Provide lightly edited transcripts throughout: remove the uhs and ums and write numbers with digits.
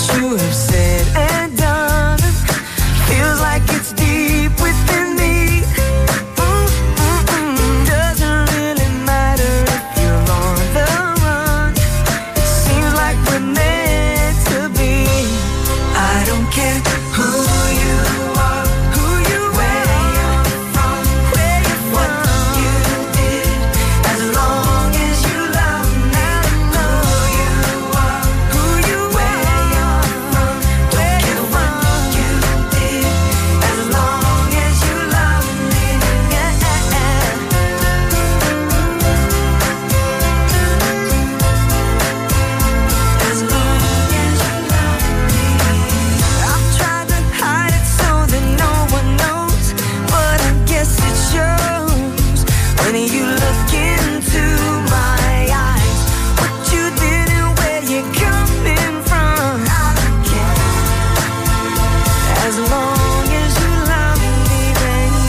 you have said and done feels like it's deep within me. Doesn't really matter if you're on the run. It seems like we're meant to be. I don't care who you are, who you where you're from, what you did, as long as you love me. Who you are, who you where you're from, don't care what you did, as long as you love me. Yeah. As long as you love me. I've tried to hide it so that no one knows, but I guess it shows when you look into my eyes. What you did and where you're coming from, I don't care, as long as you love me, baby.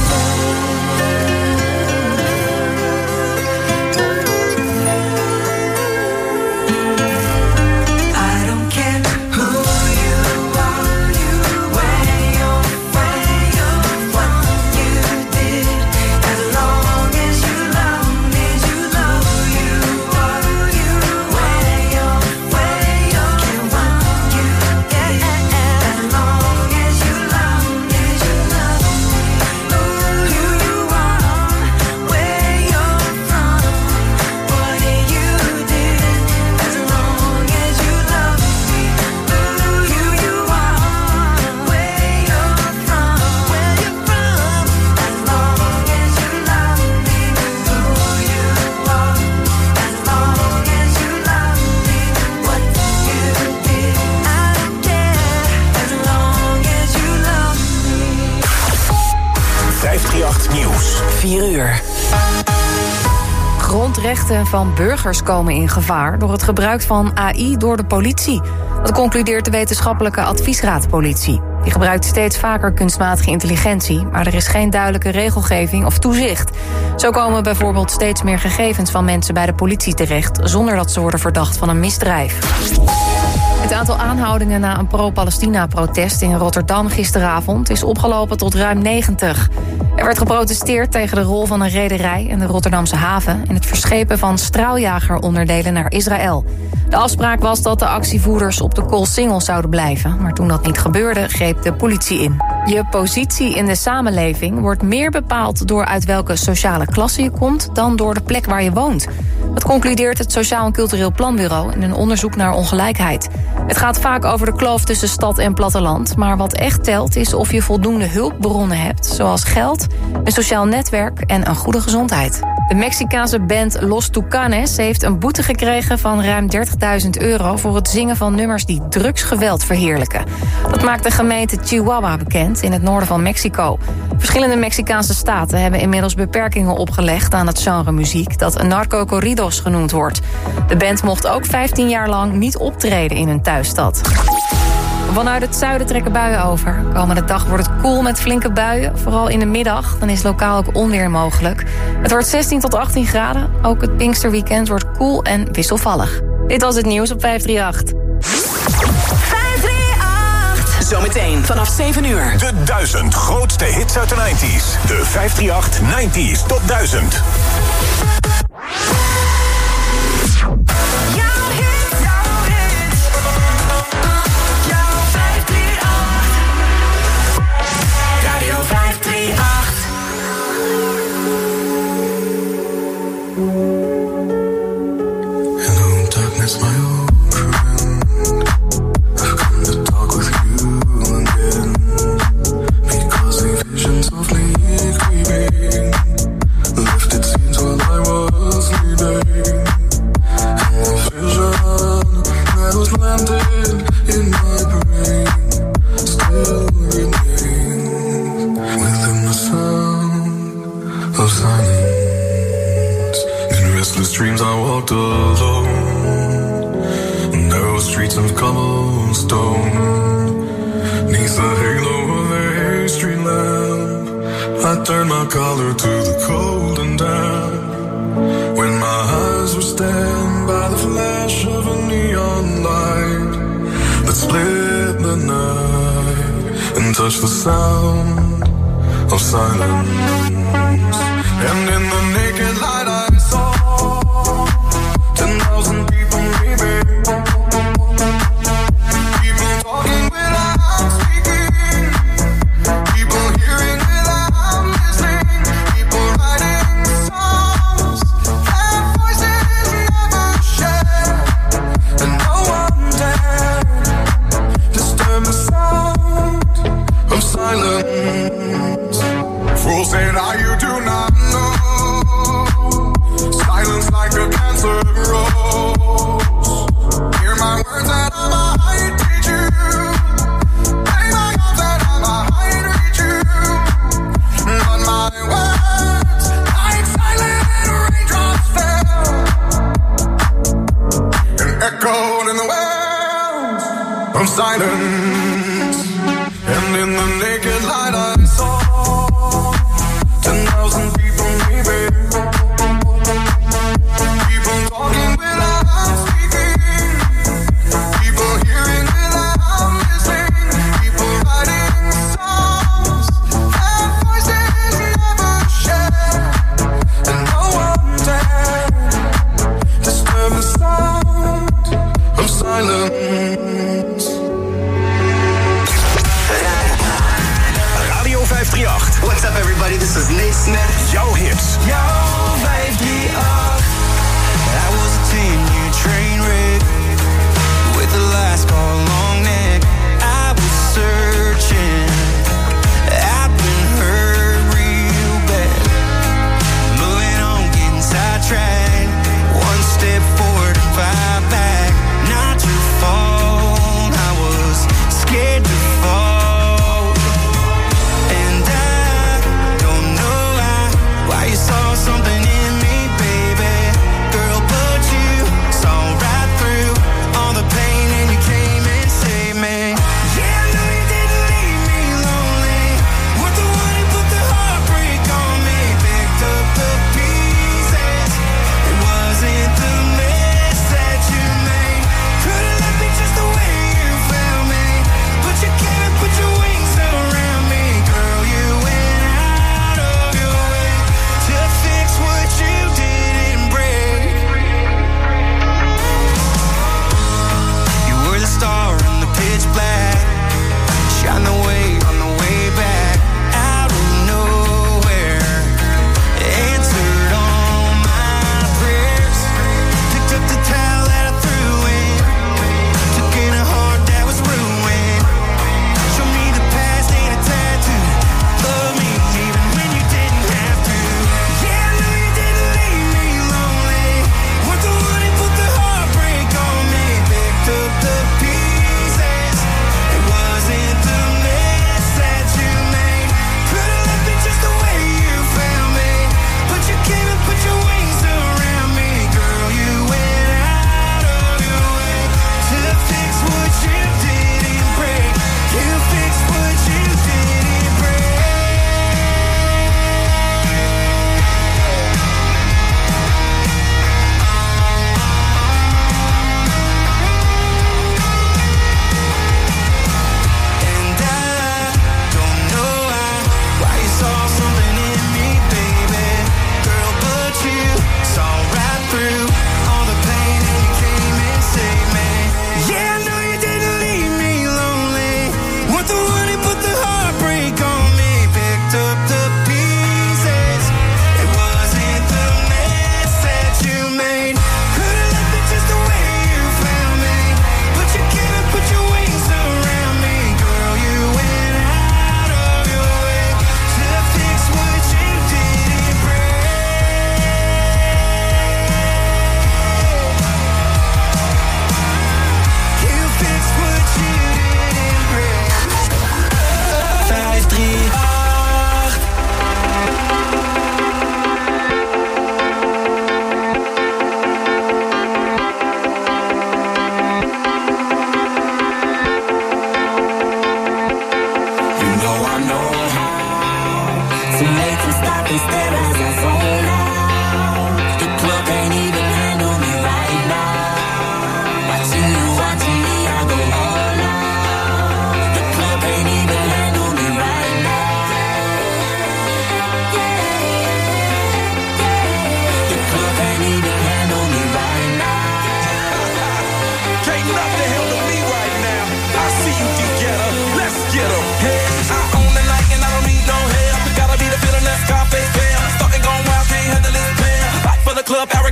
I don't care who you are, where you're from, what you did, as long as you love me. You love you are, where you're can what you did, as long as you love me. You love me. Who you are, where you're from, what you did, as long as you love me. Who you are, where you're from, as long as you love me. Who you are, as long as you love me. What you did, I don't care, as long as you love me. 538 Nieuws. 4 uur. Grondrechten van burgers komen in gevaar door het gebruik van AI door de politie. Dat concludeert de wetenschappelijke adviesraad politie. Die gebruikt steeds vaker kunstmatige intelligentie, maar er is geen duidelijke regelgeving of toezicht. Zo komen bijvoorbeeld steeds meer gegevens van mensen bij de politie terecht, zonder dat ze worden verdacht van een misdrijf. Het aantal aanhoudingen na een pro-Palestina-protest in Rotterdam gisteravond is opgelopen tot ruim 90. Er werd geprotesteerd tegen de rol van een rederij en de Rotterdamse haven in het verschepen van straaljageronderdelen naar Israël. De afspraak was dat de actievoerders op de Koolsingel zouden blijven, maar toen dat niet gebeurde, greep de politie in. Je positie in de samenleving wordt meer bepaald door uit welke sociale klasse je komt dan door de plek waar je woont. Dat concludeert het Sociaal en Cultureel Planbureau in een onderzoek naar ongelijkheid. Het gaat vaak over de kloof tussen stad en platteland, maar wat echt telt is of je voldoende hulpbronnen hebt, zoals geld, een sociaal netwerk en een goede gezondheid. De Mexicaanse band Los Tucanes heeft een boete gekregen van ruim €30.000 voor het zingen van nummers die drugsgeweld verheerlijken. Dat maakt de gemeente Chihuahua bekend in het noorden van Mexico. Verschillende Mexicaanse staten hebben inmiddels beperkingen opgelegd aan het genre muziek dat narco-corridos genoemd wordt. De band mocht ook 15 jaar lang niet optreden in hun thuisstad. Vanuit het zuiden trekken buien over. Komende dag wordt het koel met flinke buien. Vooral in de middag, dan is lokaal ook onweer mogelijk. Het wordt 16 tot 18 graden. Ook het Pinksterweekend wordt koel en wisselvallig. Dit was het nieuws op 538. 538. Zometeen vanaf 7 uur. De 1000 grootste hits uit de 90s. De 538 90s Top 1000. Dreams I walked alone, narrow streets of cobblestone, neath the halo of a street lamp. I turned my collar to the cold and damp. When my eyes were stabbed by the flash of a neon light that split the night and touch the sound of silence. And in the naked light I saw 10,000 people leaving. People talking without speaking. People hearing without listening. People writing songs that voices never share. And no one dared disturb the sound of silence. Fools say now you do not know. Silence like a cancer grows. Hear my words and I might teach you. Play my arms and I might reach you. But my words, like silent raindrops fell and echoed in the wells of silence. And in the naked light I saw 10,000 people leaving. People talking without speaking. People hearing without listening. People writing songs that voices never share. And no one dared disturb the sound of silence. Radio 538. What's up, everybody? This is Nate Smith. Jouw hits. Jouw 538. I was a 10-year train wreck with the last call long neck. I was searching. I've been hurt real bad. Moving on, getting sidetracked. One step forward and 5 back. Not your fault. I was scared to fall. And I don't know why you saw something in me, baby. Girl, but you saw right through all the pain and you came and saved me. Yeah, I know you didn't leave me lonely. Weren't the one who put the heartbreak on me. Picked up the pieces. It wasn't the mess that you made. Could've left me just the way you found me. But you came and put your wings around me. Girl, you went out of your way to fix what you didn't break. You were the star in the pitch black. Shine the way on the way back. Out of nowhere, answered all my prayers. Picked up the towel that I threw in. Took in a heart that was ruined. Show me the past ain't a tattoo. Love me even when you didn't have to. Yeah, I know you didn't leave me lonely. Weren't the one who put the heartbreak on me. Picked up the pieces. It wasn't the mess that you made. Could've left me just the way you found me. But you came and put your wings around me. Girl, you went out of your way to fix what you didn't break. You fixed what you didn't break. And I don't know why you saw something in me, baby. Girl, but you saw right through all the pain and you came and saved me. Yeah, I know you didn't leave me lonely. Weren't the one who put the heartbreak on me. Picked up the pieces. It wasn't the mess that you made. Could've left me just the way you found me. But you came and put your wings around me. Girl, you went out of your way to fix what you didn't break. You fixed what you didn't break. 538. You know I know how to make them stop and stare as I zone out. The club can't even handle me right now. Watching you, watching me, I go all out.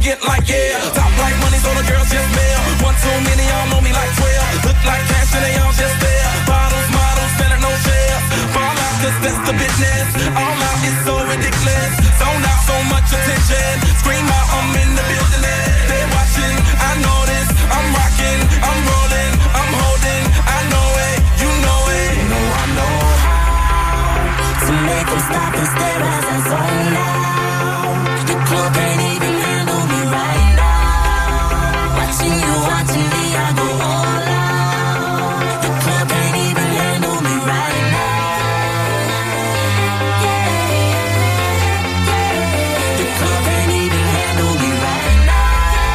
get like yeah. Top like money, so the girls just mail. One too many, y'all know me like 12. Look like cash and they all just there. Bottles, models, better no shares. Fall out, cause that's the business. All out is so ridiculous. Zone out, so much attention. Scream out, I'm in the building. They're watching, I know this. I'm rocking, I'm rolling, I'm holding. I know it, you know it. You know I know how to make them stop and stare as I zone out. The club can't even handle me right now. Watching you, watching me, I go all out. The club can't even handle me right now. The club can't even handle me right now.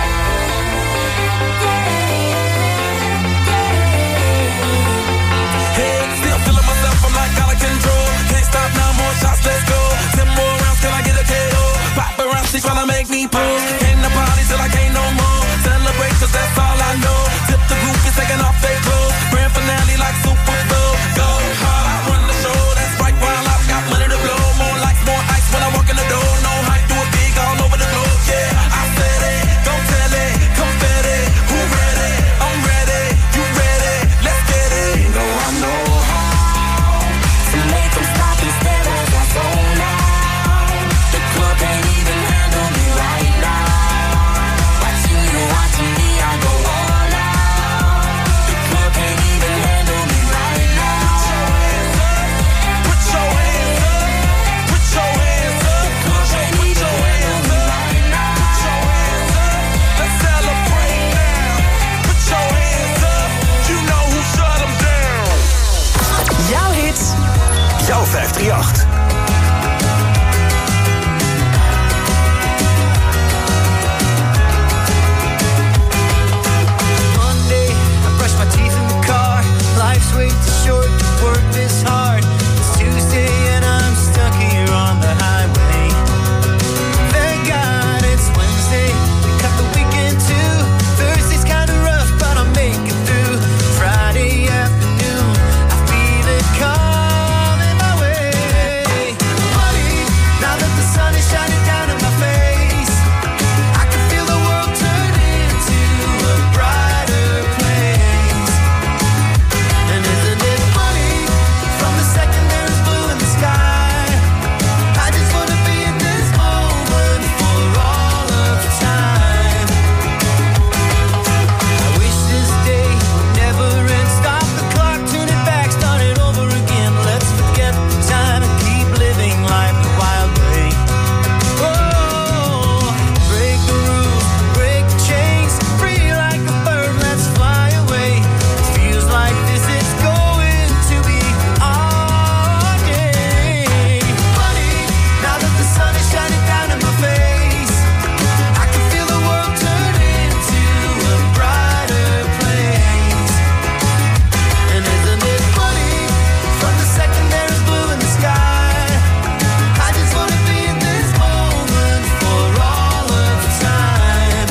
Hey, still feeling myself, I'm like out of control. Can't stop now, more shots, let's go. 10 more rounds, can I get a KO? Paparazzi tryna make me pose. Came to party till I can't no more. Celebrate, cause that's all I know. Tip the group is taking off their clothes. Grand finale like Super Bowl. Go hard, I run the show. That's right, while I've got money to blow. More lights, more ice when I walk in the door. No hype, do it big all over the globe. Yeah, I said it, don't tell it. Confetti, who ready? I'm ready, you ready? Let's get it. You know I know how to make them stop and stare as I zone out. The club can't even handle me right now. Watching you, watching me, I go all out. The club can't even handle me right now. Put your hands up, put your hands up. The club can't even handle me right now. Let's celebrate now. Put your hands up. You know who shut them down. Jouw hits. Jouw 538. Monday, I brush my teeth in the car. Life's way too short to work this hard. It's Tuesday and I'm stuck here on the highway. Thank God it's Wednesday. We cut the weekend too. Thursday's kinda rough, but I'll make it through. Friday afternoon, I feel it coming my way. Money, now that the sun is shining down in my face, I can feel the world turn into a brighter place. And isn't it funny? From the second there is blue in the sky, I just wanna be in this moment for all of time. I wish this day would never end. Stop the clock, turn it back, start it over again. Let's forget the time and keep living life the wild way. Oh, break the rules, break the chains, free like a bird, let's fly away. It feels like this is going to be our day. Funny, now that the sun is shining down in my face, I can feel the world turn into a brighter place. And isn't it funny? From the second there is blue in the sky, I just wanna be in this moment for all of time.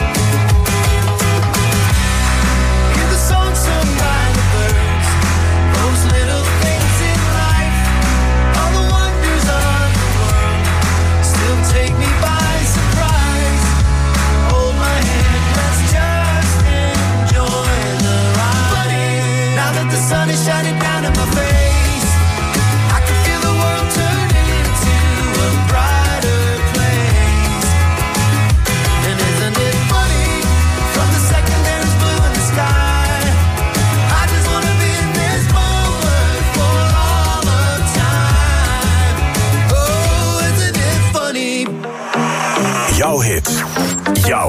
Hear the song sung by the birds, those little things in life, all the wonders of the world still take me by surprise. Hold my hand, let's just enjoy the ride. Now that the sun is shining down in my face, I can feel the world turn into a brighter place. And isn't it funny? From the second there is blue in the sky, I just wanna be in this moment for all of time. Oh, isn't it funny? Jouw hits. Jouw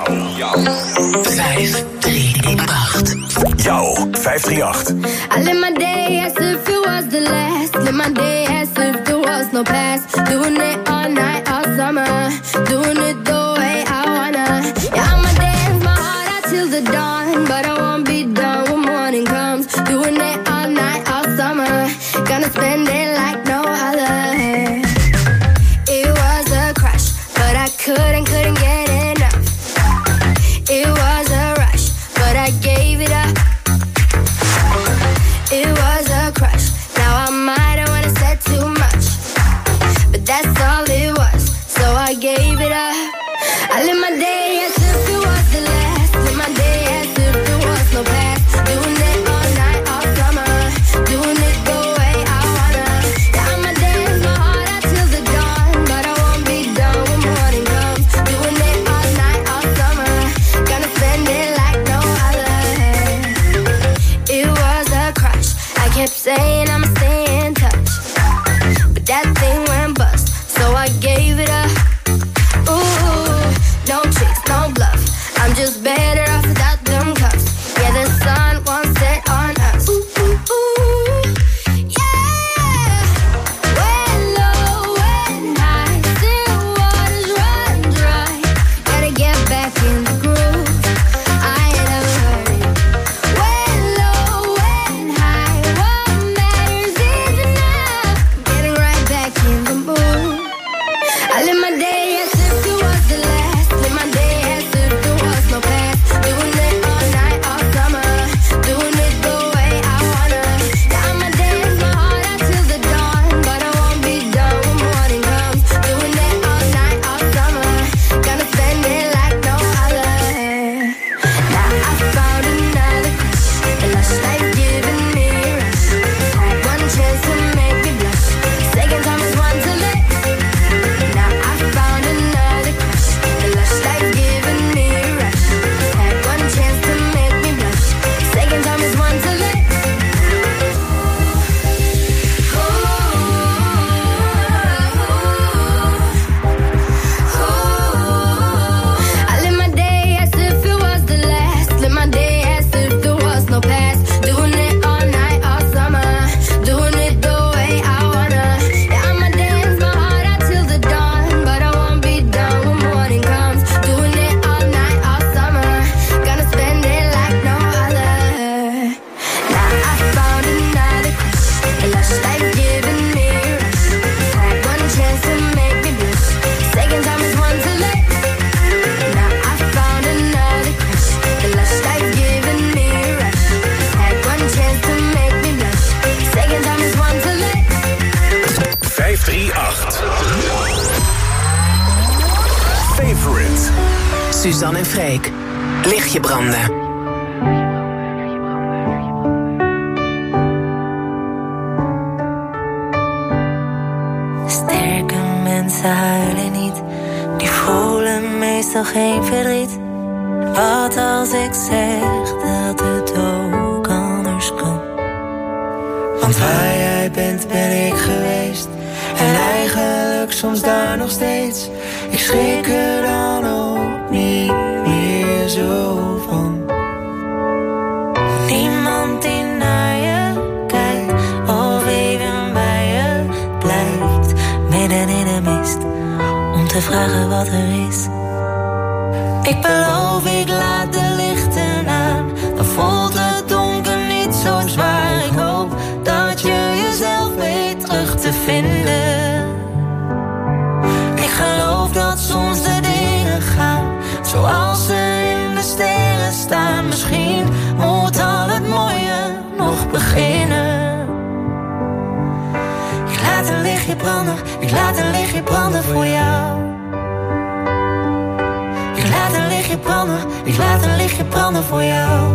538. Jouw 538. I live my day as if it was the last. Live my day as if there was no past. Doing it all night, all summer. Doing it the way I wanna. Yeah, I'ma dance my heart out till the dawn. But I won't be done when morning comes. Doing it all night, all summer. Gonna spend it like no other. It was a crush, but I couldn't get enough. It was a rush, but I gave it up. It was a crush. Now I might have wanna said too much, but that's all it was. So I gave it up. I live my day kept saying I'ma stay in touch, but that thing went bust, so I gave it up. Ooh, no tricks, no bluff, I'm just better off without them cuffs. Yeah, the sun won't set on us. Ooh, ooh, ooh, yeah. When low, when high, still waters run dry. Gotta get back in the groove, I ain't never heard it. When low, when high, what matters is enough. Getting right back in the mood. I live my day as if it was the last. Live my day as if there was no past. Doing it all night, all summer. Doing it the way I wanna. Yeah, I'ma dance my heart out till the dawn, but I won't be done when morning comes. Doing it all night, all summer. Gonna spend it like no other. Now I found another crush, the lush life giving me a rush. Had one chance to make me blush, second time is one to let. Now I found another crush, the lush life giving me a rush. Had one chance to make me blush, second time is one to let. I live my day as if it was the last. Live my day as if there was no past. Doing it all night, all summer. Doing it the way I wanna. Yeah, I'ma dance my heart out till the dawn, but I won't be done when morning comes. Doing it all night, all summer. Gonna spend it like no other. Now I found another crush, the lush life giving me a rush. Had one chance to make me blush, second time is one to let. Now I found another crush, the lush life giving me a rush. Had one chance to make me blush, second time is one to let. 538. Favorite. Suzanne en Freek. Lichtje branden. Sterke mensen huilen niet, die voelen meestal geen verdriet. Wat als ik zeg dat het ook anders kan? Want waar jij bent ben ik geweest, en eigenlijk soms daar nog steeds. Ik schrik er dan ook niet meer zo van. Niemand die naar je kijkt of even bij je blijft, midden in de mist, om te vragen wat er is. Ik beloof, ik laat de lichten aan, dan voelt het donker niet zo zwaar. Ik hoop dat je jezelf weet terug te vinden. Ik geloof dat soms de dingen gaan zoals ze in de sterren staan. Misschien moet al het mooie nog beginnen. Ik laat een lichtje branden, ik laat een lichtje branden voor jou. Ik laat een lichtje branden, ik laat een lichtje branden voor jou.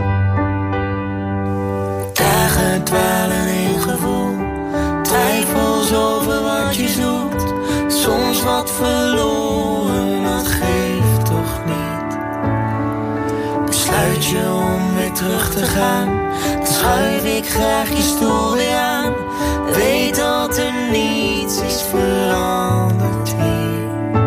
Dagen dwalen in gevoel, twijfels over wat je zoekt. Soms wat verloren, dat geeft toch niet. Besluit je om weer terug te gaan, dan schuif ik graag je stoel weer aan. Weet dat er niets is veranderd hier.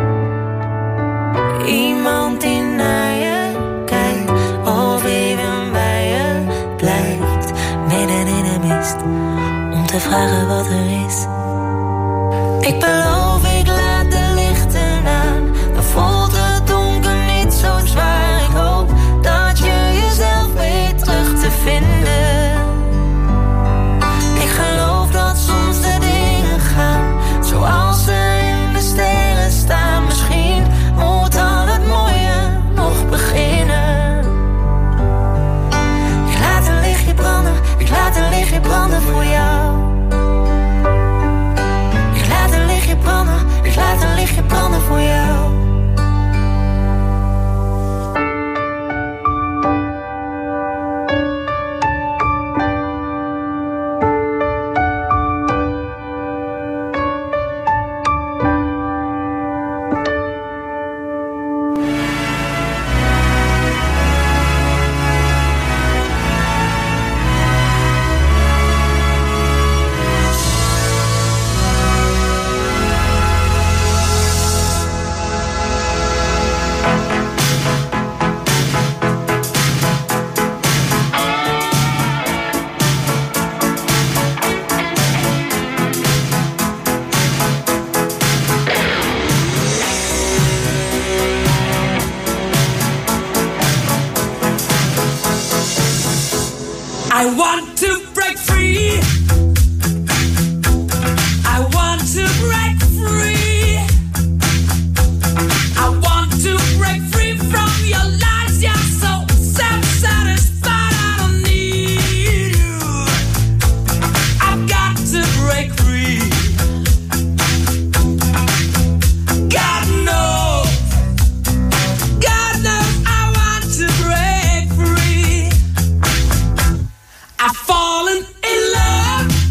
Iemand die naar je kijkt of even bij je blijft, midden in de mist, om te vragen wat er is. Ik beloof, ik laat de lichten aan, dan voelt het donker niet zo zwaar. Ik hoop dat je jezelf weet terug te vinden. Ik geloof dat soms de dingen gaan zoals ze in de sterren staan. Misschien moet al het mooie nog beginnen. Ik laat een lichtje branden, ik laat een lichtje branden voor jou. Ik laat een lichtje branden. break free. I want to break free. I want to break free from your lies. You're so self-satisfied. I don't need you. I've got to break free. God knows I want to break free. I've fallen in love.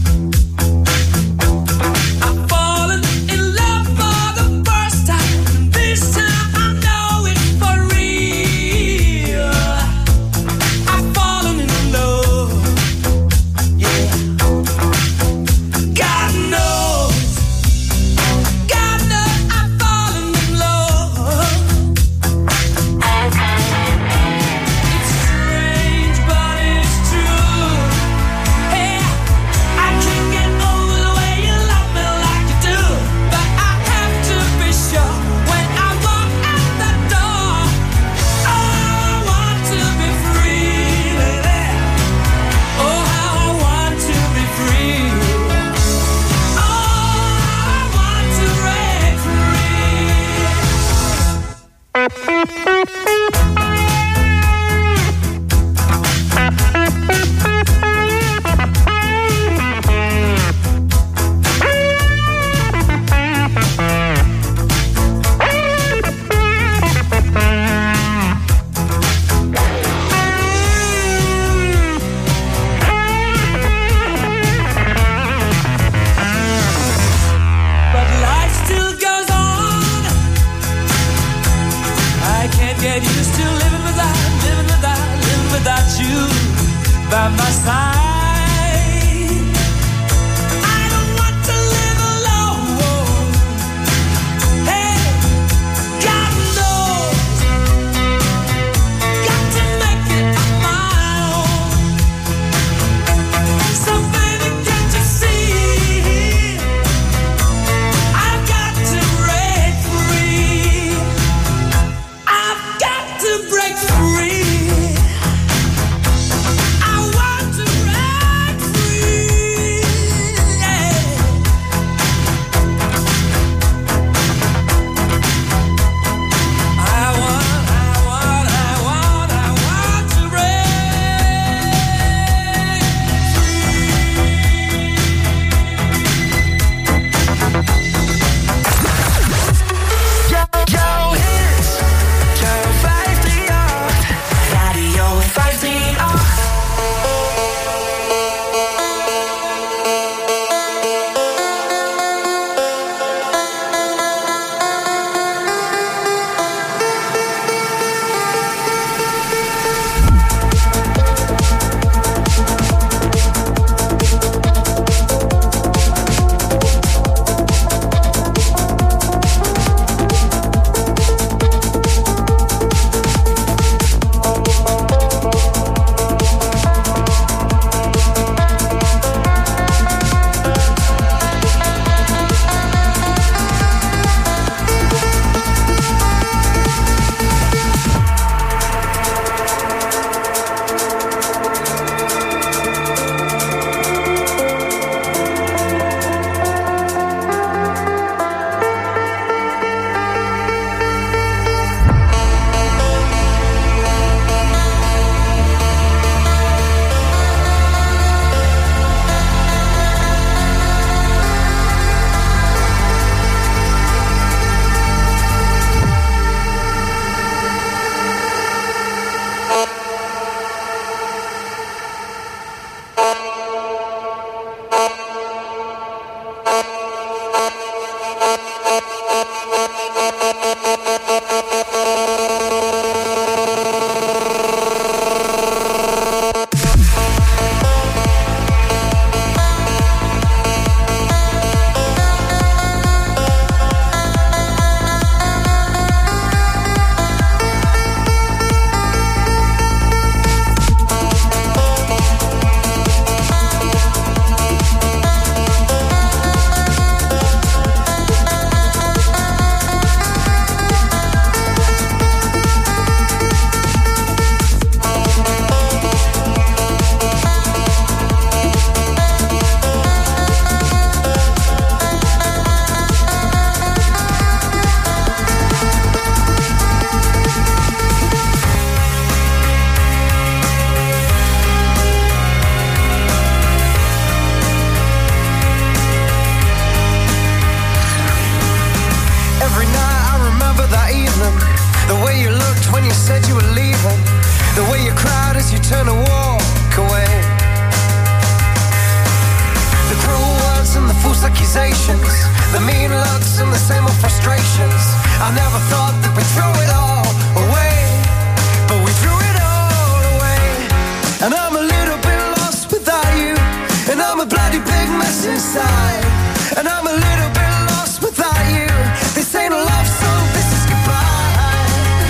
emotions. I never thought that we'd throw it all away, but we threw it all away. And I'm a little bit lost without you, and I'm a bloody big mess inside. And I'm a little bit lost without you. This ain't a love song, this is goodbye.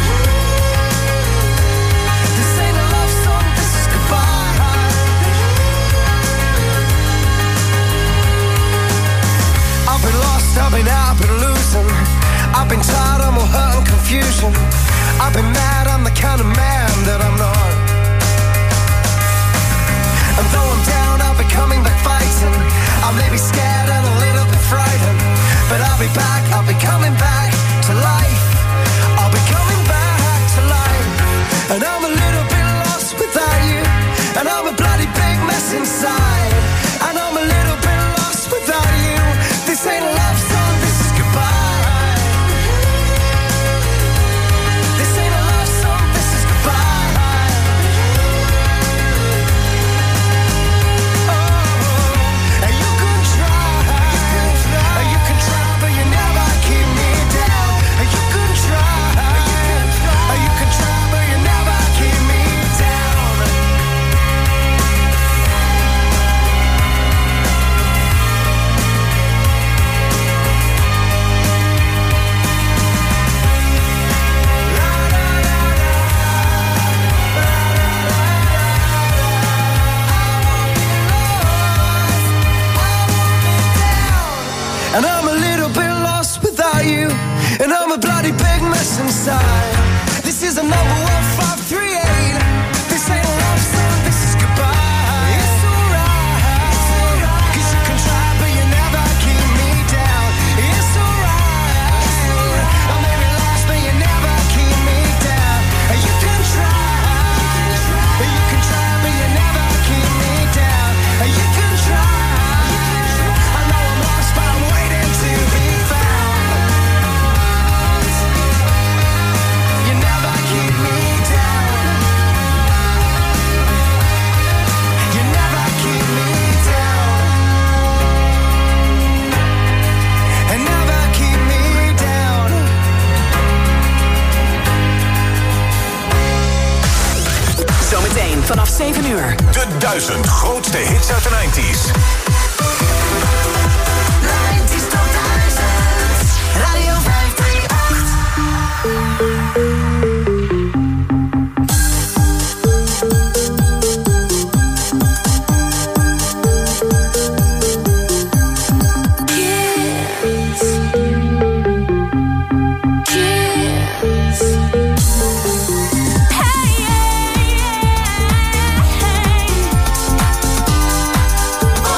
This ain't a love song, this is goodbye. I've been lost, I've been out, I've been losing. I've been tired, I'm all hurt and confusion. I've been mad, I'm the kind of man that I'm not. And though I'm down, I'll be coming back fighting. I may be scared and a little bit frightened, but I'll be back, I'll be coming back to life. I'll be coming back to life. And I'm a little bit lost without you, and I'm a bloody big mess inside. And I'm a little bit lost without you. This ain't a love song, this is goodbye. This ain't a love song, this is goodbye. Oh, and you can try, you can try, but you never keep me down. You can try, you can try, but you never keep me down. And I'm a little bit lost without you, and I'm a bloody big mess inside. This is a number 1538. This ain't a love song, this is goodbye. It's alright, 'cause you can try, but you never keep me down. It's alright, I may be lost, but you never keep me down. You can try, but you never keep me down. You can try. I know I'm lost, but I'm waiting to be found. You never keep me down. You never keep me down. And never keep me down. Zometeen vanaf 7 uur. De 1000 grootste hits uit de 90s. 90's tot 1000. Radio 538. Hey, yeah, yeah, hey.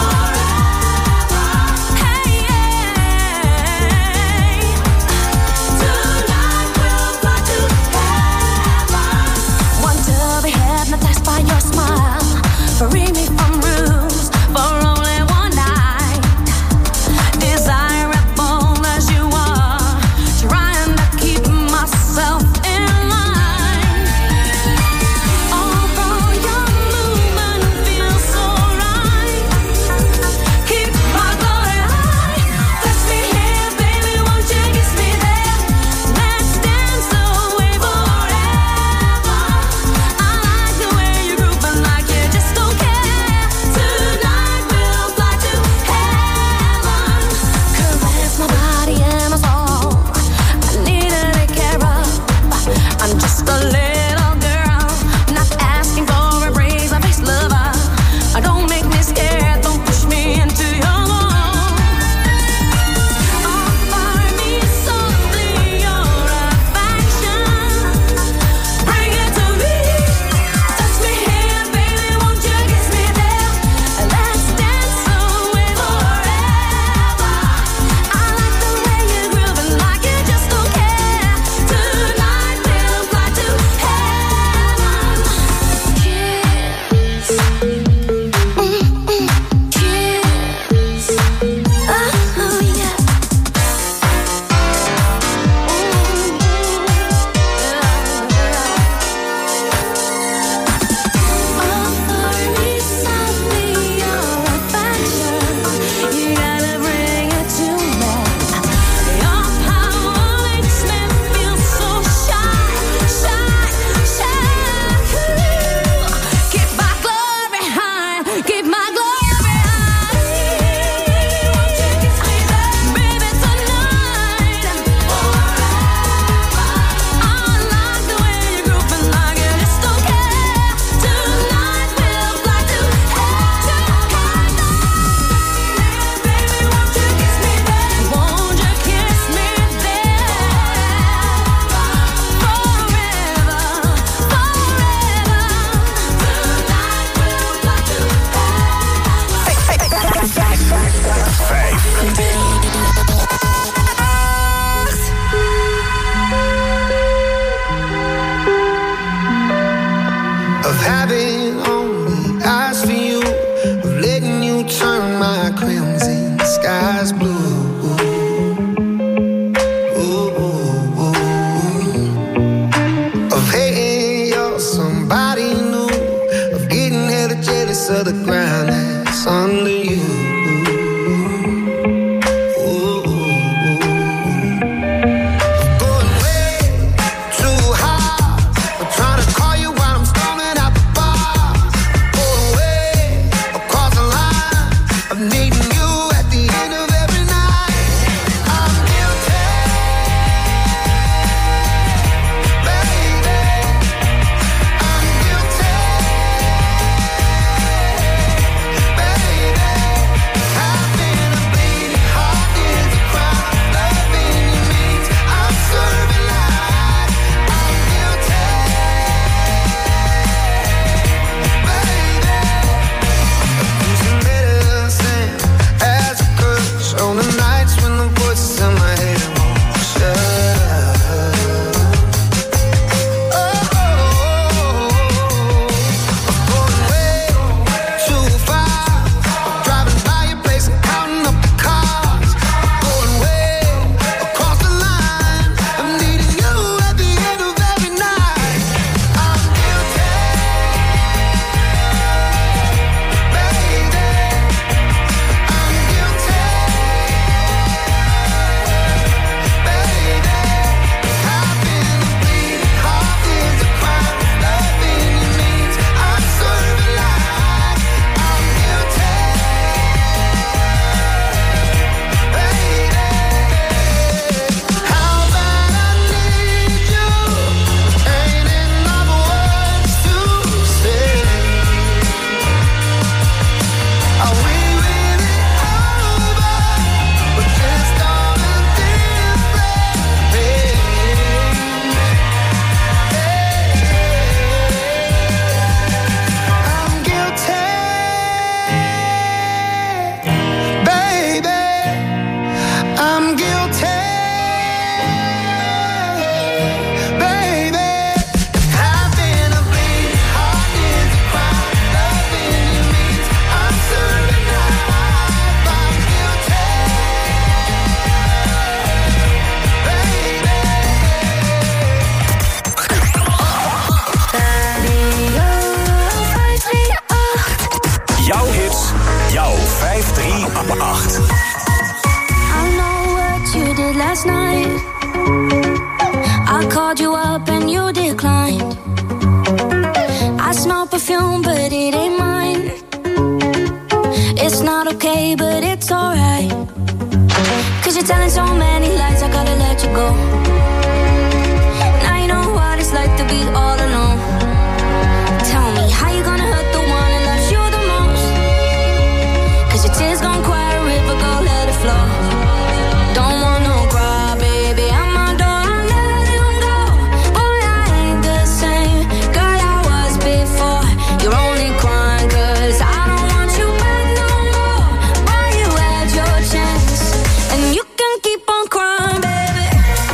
538. I know what you did last night. I called you up and you declined. I smell perfume but it ain't mine. It's not okay but it's alright. 'Cause you're telling so many lies, I gotta let you go. Now you know what it's like to be all alone. Tell me how you gonna hurt the one that loves you the most. 'Cause your tears gon' quiet a river, go let it flow. Don't want no cry, baby, I'm my door, I'll let him go. Boy, I ain't the same girl I was before. You're only crying 'cause I don't want you back no more. Boy, you had your chance, and you can keep on crying, baby.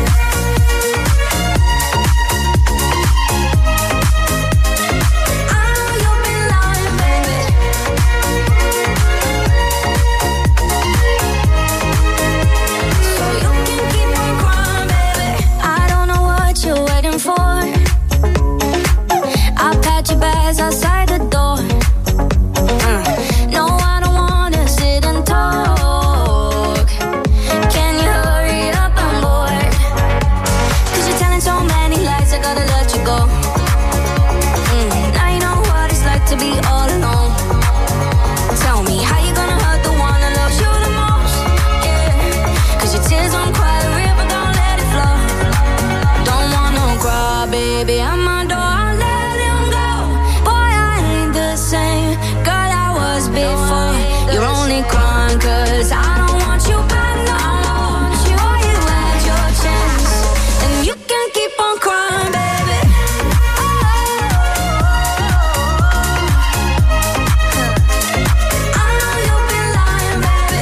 I know you've been lying, baby. So you can keep on crying, baby. I don't know what you're waiting for. I'll pat your bags outside the door. No, I don't wanna sit and talk. Can you hurry up? I'm bored. 'Cause you're telling so many lies, I gotta let you go. Now you know what it's like to be all alone. Tell me how you gonna hurt the one that loves you the most. Yeah, 'cause your tears on quiet river, don't let it flow. Don't want no cry, baby, I'm my door, I'll let him go. Boy, I ain't the same girl I was before. You're only crying 'cause I don't want you back no more. Boy, you had your chance, and you can keep on crying, baby. I know you've been lying, baby.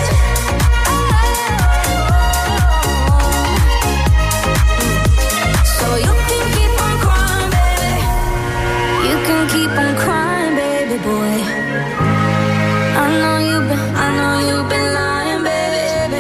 So you can keep on crying, baby. You can keep on crying, baby boy. I know you've been lying, baby.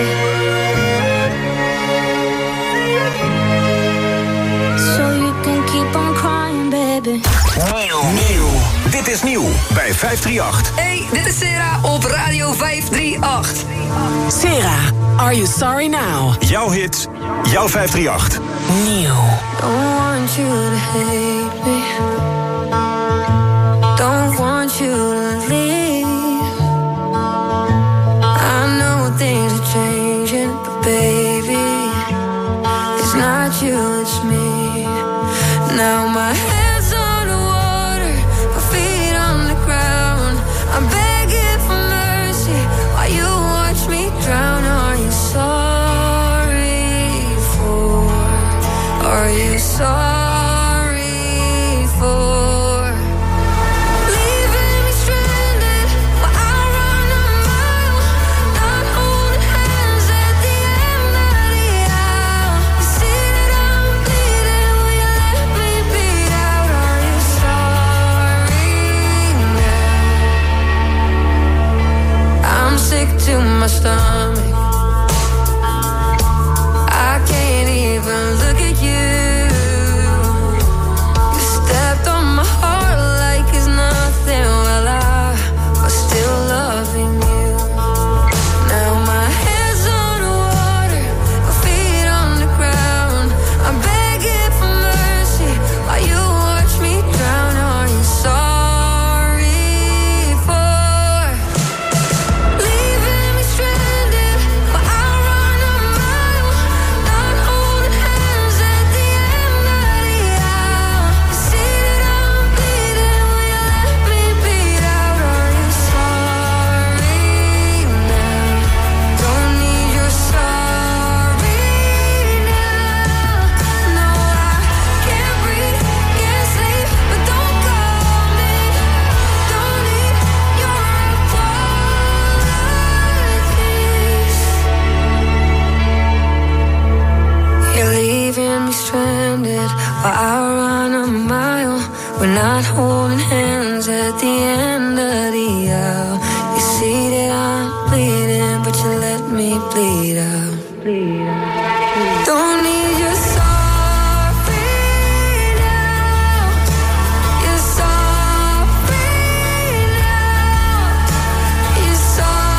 So you can keep on crying, baby. Nieuw. Dit is nieuw bij 538. Hey, dit is Sarah op Radio 538. Sarah, Are You Sorry Now? Jouw hit, jouw 538. Nieuw. Don't want you to hate me. Don't want you to leave. I know things are changing, but baby, it's not you, it's me. Now my head's on the water, my feet on the ground. I'm begging for mercy while you watch me drown. Are you sorry for? Are you sorry for leaving me stranded while I run a mile, not holding hands at the end of the aisle? You see that I'm bleeding, will you let me bleed out? Are you sorry now? I'm sick to my stomach, I can't even look at you. You stepped on my heart like it's nothing. Well, I was still loving you. Now my head's on the water, my feet on the ground. I'm begging for mercy while you watch me drown. Are you sorry for leaving me stranded while I run a mile, not holding hands at the end of the aisle? You see that I'm bleeding, will you let me bleed out? Are you sorry now? Don't need your sorry now. No, I can't breathe, can't sleep, but don't call me. Don't need your apologies. You're leaving me stranded while I run a mile. We're not holding hands at the end of the aisle. You see that I'm bleeding, but you let me bleed out. Don't need your sorry now. You're sorry now. You're sorry.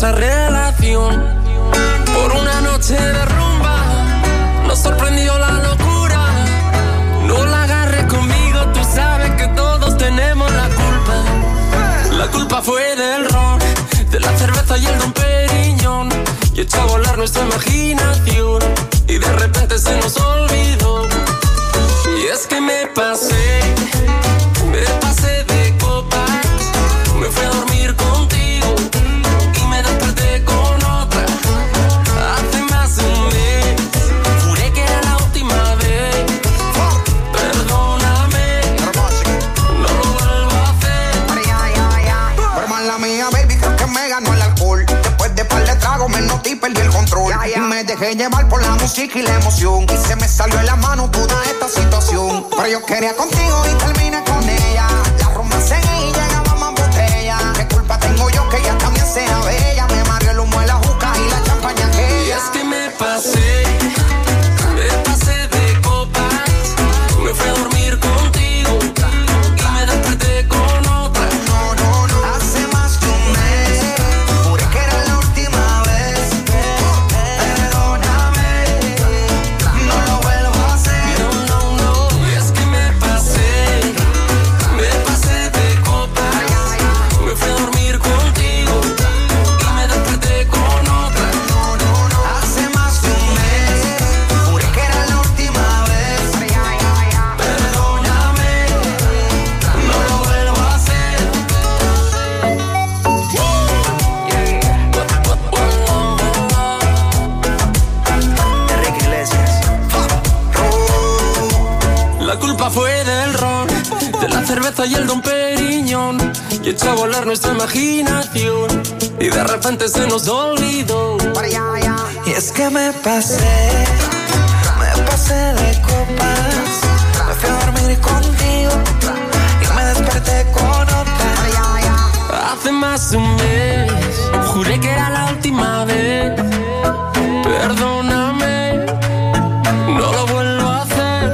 esta relación. Por una noche de rumba nos sorprendió la locura. No la agarres conmigo, tú sabes que todos tenemos la culpa. La culpa fue del ron, de la cerveza y el Don Periñón, y echó a volar nuestra imaginación, y de repente se nos olvidó. Y es que me pasé de copas, me fui a dormir contigo y me desperté con otra. Hace más de un mes, juré que era la última vez. Perdóname, no lo vuelvo a hacer. Pero mala mía, baby, creo que me ganó el alcohol. Después de par de tragos me noté y perdí el control. Y me dejé llevar por la música y la emoción, y se me salió de la mano toda esta situación. Pero yo quería contigo y terminé con ella. La romance y llegaba más botella. ¿Qué culpa tengo yo que ella también sea bella? Me mareó el humo de la juca y la champaña aquella. Y es que me pasé de copas, me fui a dormir contigo y me desperté con otra. No, hace más de un mes, juré que era la última vez. Perdóname, no lo vuelvo a hacer. No, y es que me pasé de copas, me fui a dormir contigo y me desperté con otra. Hace más de un mes, juré que era la última vez. Perdóname, no lo vuelvo a hacer. Enrique Iglesias. La culpa fue del ron, de la cerveza y el Don Periñón, y echó a volar nuestra imaginación, y de repente se nos olvidó. Y es que me pasé de copas, me fui a dormir contigo y me desperté con otra. Hace más de un mes, juré que era la última vez. Perdóname, no lo vuelvo a hacer.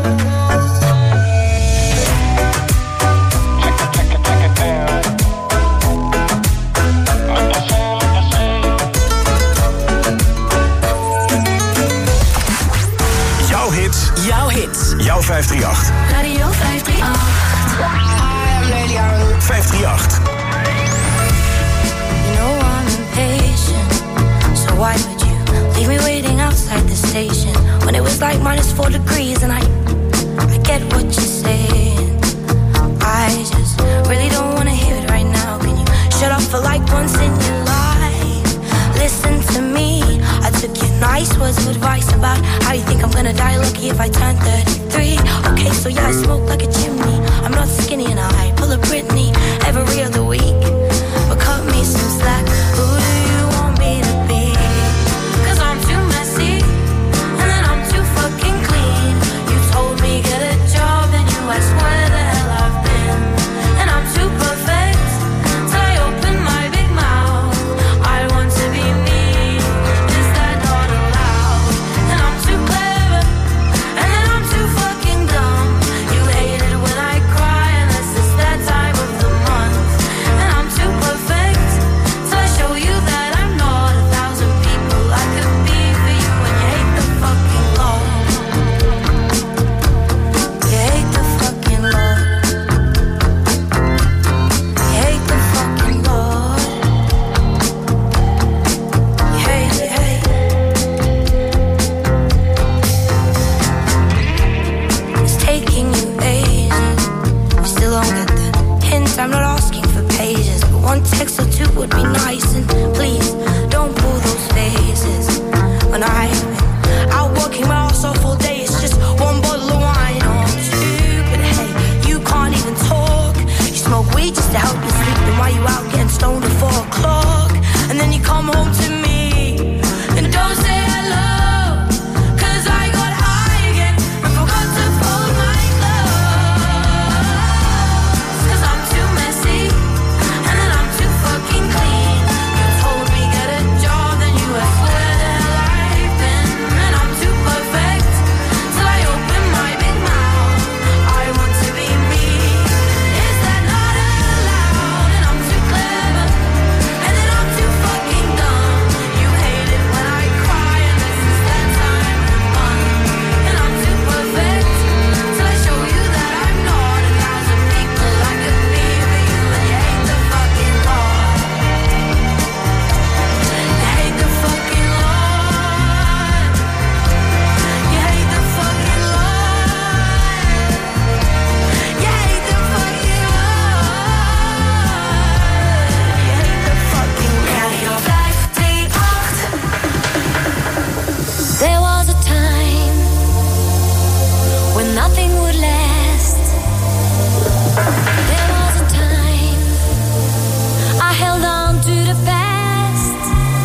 Jouw hits. Jouw 538. Radio 538. 538. You know I'm impatient, so why would you leave me waiting outside the station when it was like -4 degrees? And I get what you're saying. I just really don't wanna hear it right now. Can you shut up for like once in your life? Listen to me. I took your nice words of advice about how you think I'm gonna die lucky if I turn 33. Okay, so yeah, I smoke like a chimney. I'm not skinny and I pull a Britney every other week. But cut me some slack. Who do you want me to be? 'Cause I'm too messy and then I'm too fucking clean. You told me get a job and you asked where the hell I've been. And I'm too perfect till I open my big mouth. I want to be me. Is that not allowed? And I'm too clever and then I'm too fucking dumb. You hate it when I cry and this is that time of the month. And I'm too nothing would last. There was a time I held on to the past.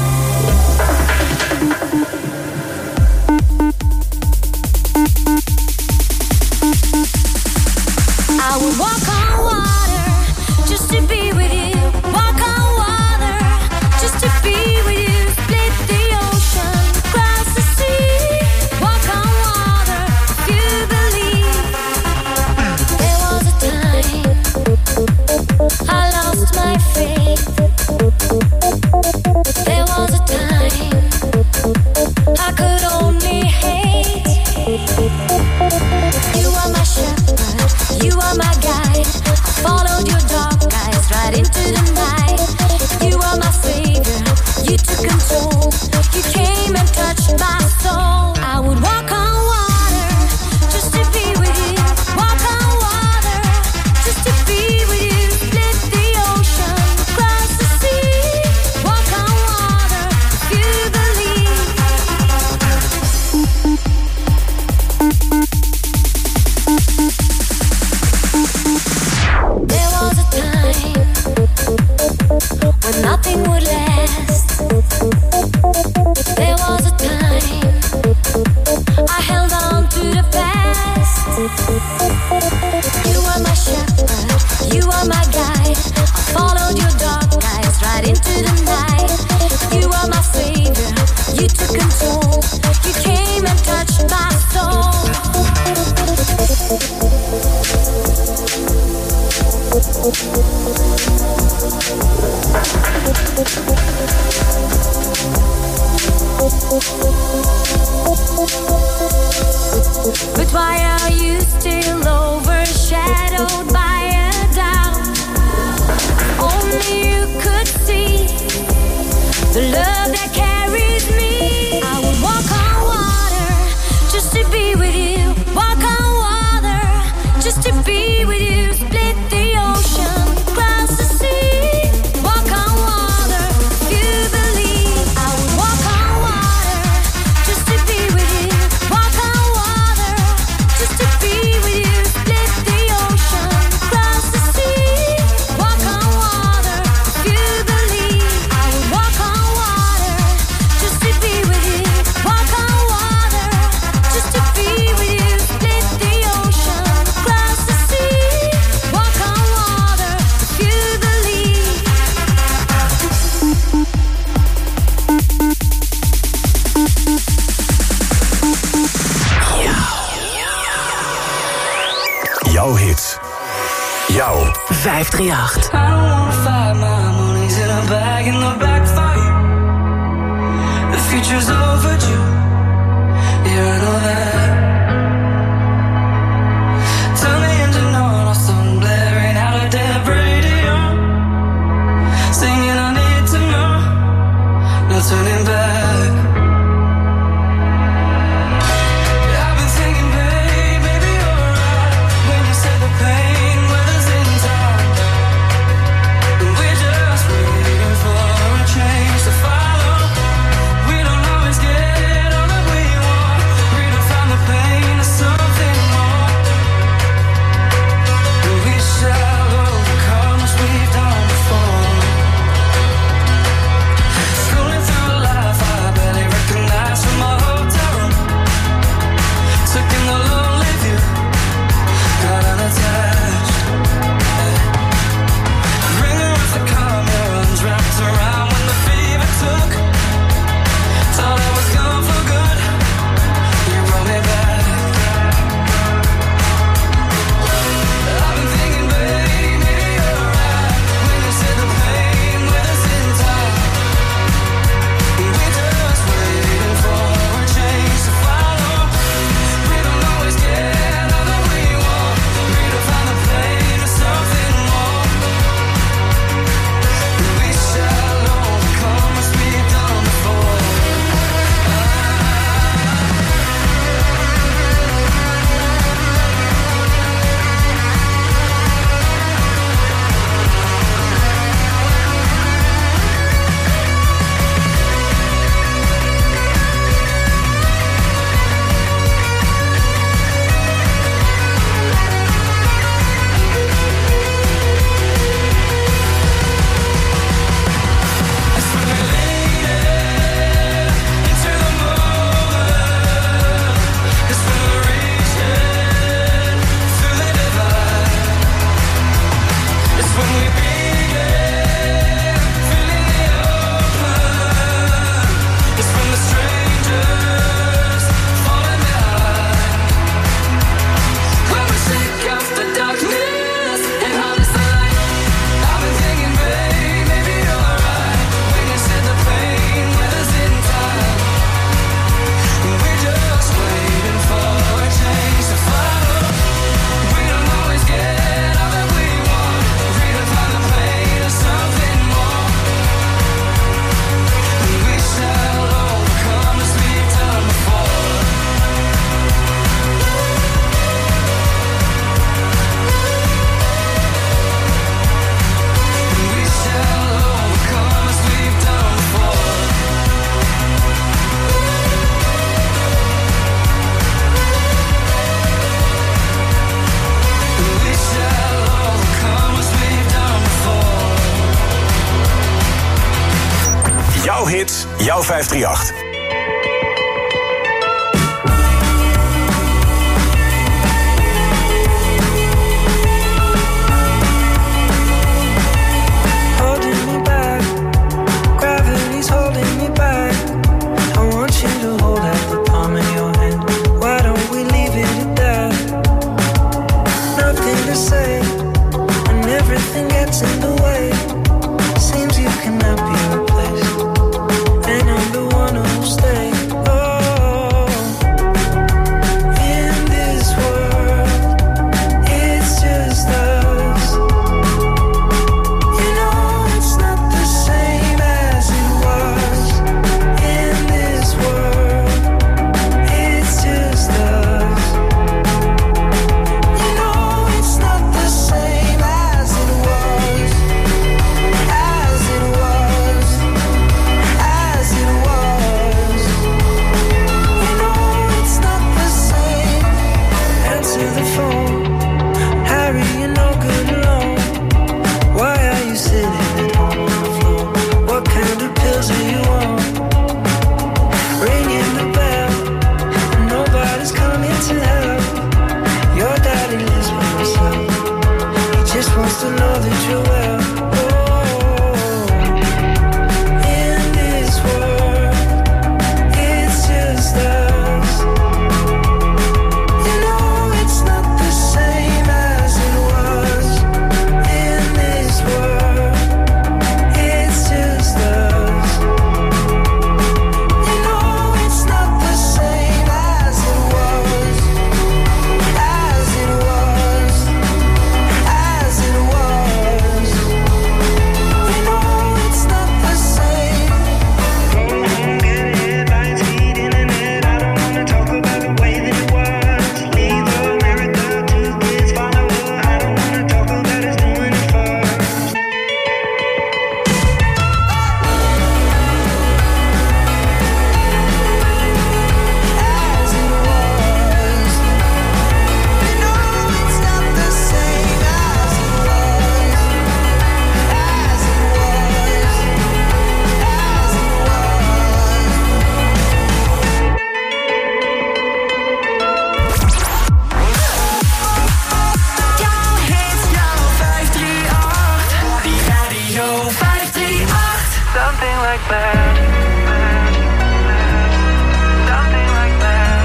I would walk on water just to be with you. Walk on water just to be with you. Split the ocean, cross the sea. Walk on water if you believe. There was a time I lost my faith. There was a time I could only hate. You are my shepherd, you are my guide. I followed your dark eyes right into the night. You are my savior, you took control. You came and touched my soul. I would walk on water just to be with you. Walk on water just to be with you. Split the ocean, cross the sea. Walk on water if you believe. There was a time when nothing would last. There was a time I held on to the past. You are my shepherd, you are my guide. I followed your dark eyes right into the night. You are my savior, you took control. You came and touched my soul. But why are you still overshadowed by a doubt? Only you could see the love that carries me. I would walk on water just to be with you. Walk on water just to be with you. Split the ocean, cross the sea. Walk on water if you believe. I would walk on water just to be with you. Walk on water just to be with you. Split the ocean, cross the sea. Walk on water if you believe. I would walk on water just to be with you. Walk on water just to be with you. Split the ocean, cross the sea. Walk on water if you believe. Jouw hits. Jouw 538. I don't wanna fight, my money's in a bag in the back for you. The future's overdue, yeah, I know that. Turn the engine on, or something blaring out a dead radio. Singing I need to know, no turning back. I've been thinking, babe, maybe you're right when you said the pain weathers in time. And we're just waiting for a change to follow. We don't always get all that we want. Redefine the hits, jouw 538. In the way, seems you cannot be replaced, and I'm the one who'll stay. Oh, in this world, it's just us. You know it's not the same as it was. In this world, it's just us. You know it's not the same as it was. As it was, as it was. You know it's not the same. Answer the phone, Harry, you're no good alone. Why are you sitting at home on the floor? What kind of pills are you on? Ringing the bell, and nobody's coming to help. Your daddy lives by himself. He just wants to know that you're well. In this world, it's just us. You know it's not the same as it was. In this world, it's just us. You know it's not the same as it was. As it was. As it was. You know it's not the same. Go home, get headlines, feed internet. I don't wanna talk about the way that it was. Leave America, 2 kids follow her. I don't wanna talk about us doing it first. As it was. You know it's not the same as it was. As it was. As it was. Jouw hits, jouw 538. Radio 538. Something like that. Something like that.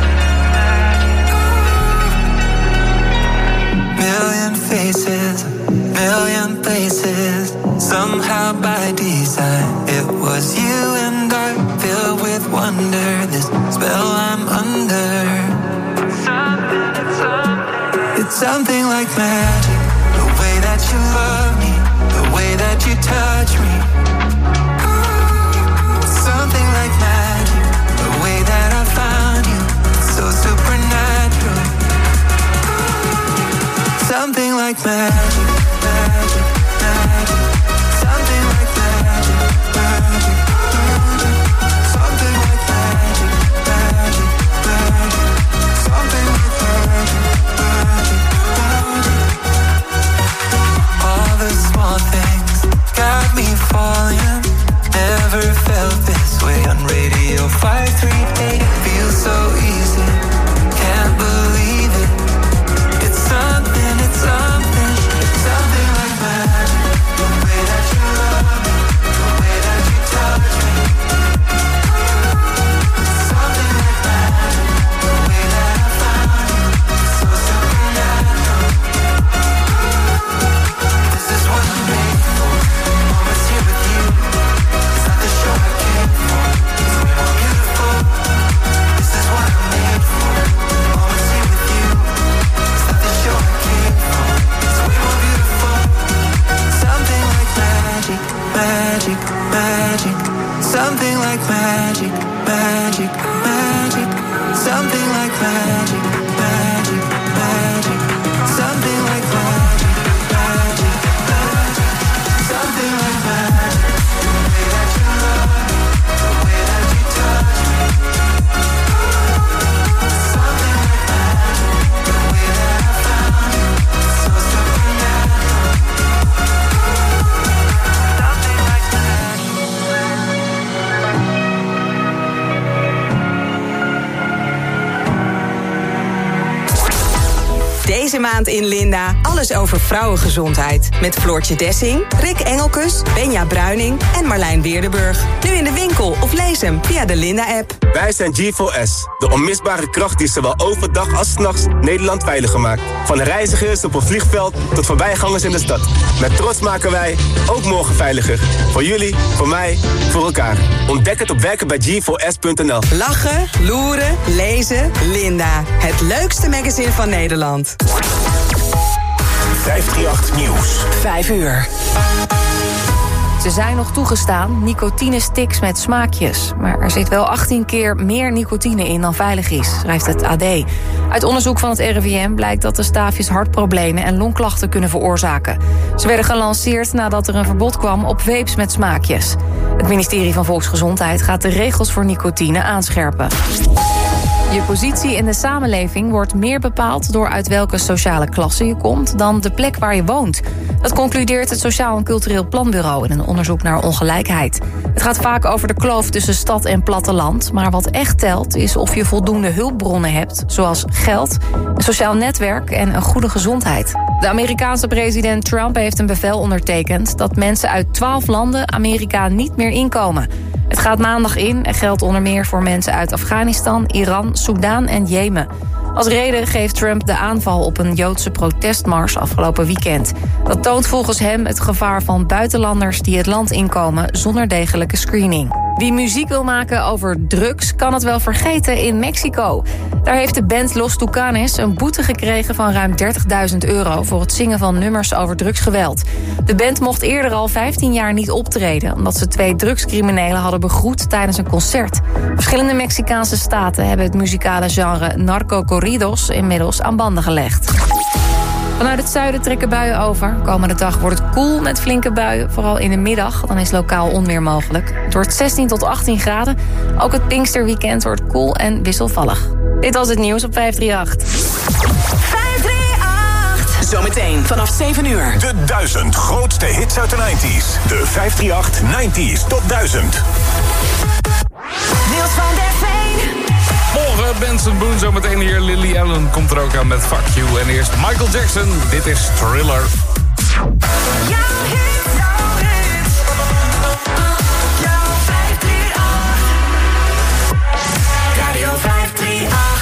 Million faces, million places. Somehow by design, it was you and I, filled with wonder. This spell I'm under. It's something like magic. The way that you love me, the way that you touch me. Something like magic. The way that I found you, so supernatural. Something like magic, magic, magic. Something like magic, magic, magic. Something like magic, magic, magic. Something like magic, magic, magic. All the small things got me falling. Never felt this way on Radio 538. Feels so easy, can't believe it. It's something, it's something, Deze maand in Linda alles over vrouwengezondheid. Met Floortje Dessing, Rick Engelkus, Benja Bruining en Marlijn Weerdenburg. Nu in de winkel of lees hem via de Linda-app. Wij zijn G4S, de onmisbare kracht die zowel overdag als 's nachts Nederland veiliger maakt. Van reizigers op een vliegveld tot voorbijgangers in de stad. Met trots maken wij ook morgen veiliger. Voor jullie, voor mij, voor elkaar. Ontdek het op werkenbij G4S.nl. Lachen, loeren, lezen, Linda. Het leukste magazine van Nederland. 538 Nieuws. 5 uur. Ze zijn nog toegestaan, nicotine-sticks met smaakjes. Maar er zit wel 18 keer meer nicotine in dan veilig is, schrijft het AD. Uit onderzoek van het RIVM blijkt dat de staafjes hartproblemen en longklachten kunnen veroorzaken. Ze werden gelanceerd nadat er een verbod kwam op vapes met smaakjes. Het ministerie van Volksgezondheid gaat de regels voor nicotine aanscherpen. Je positie in de samenleving wordt meer bepaald door uit welke sociale klasse je komt dan de plek waar je woont. Dat concludeert het Sociaal en Cultureel Planbureau in een onderzoek naar ongelijkheid. Het gaat vaak over de kloof tussen stad en platteland, maar wat echt telt is of je voldoende hulpbronnen hebt, zoals geld, een sociaal netwerk en een goede gezondheid. De Amerikaanse president Trump heeft een bevel ondertekend dat mensen uit 12 landen Amerika niet meer inkomen. Het gaat maandag in en geldt onder meer voor mensen uit Afghanistan, Iran, Soedan en Jemen. Als reden geeft Trump de aanval op een Joodse protestmars afgelopen weekend. Dat toont volgens hem het gevaar van buitenlanders die het land inkomen zonder degelijke screening. Wie muziek wil maken over drugs kan het wel vergeten in Mexico. Daar heeft de band Los Tucanes een boete gekregen van ruim €30.000 voor het zingen van nummers over drugsgeweld. De band mocht eerder al 15 jaar niet optreden omdat ze 2 drugscriminelen hadden begroet tijdens een concert. Verschillende Mexicaanse staten hebben het muzikale genre narco-corridos inmiddels aan banden gelegd. Vanuit het zuiden trekken buien over. Komende dag wordt het koel met flinke buien. Vooral in de middag, dan is lokaal onweer mogelijk. Het wordt 16 tot 18 graden. Ook het Pinksterweekend wordt koel en wisselvallig. Dit was het nieuws op 538. 538. Zometeen vanaf 7 uur. De 1000 grootste hits uit de 90s. De 538 90s Top 1000. Niels van der Veen. Morgen Benson Boone, zometeen hier. Lily Allen komt er ook aan met Fuck You. En eerst Michael Jackson, dit is Thriller. Jouw hit, jouw 538. Radio 538.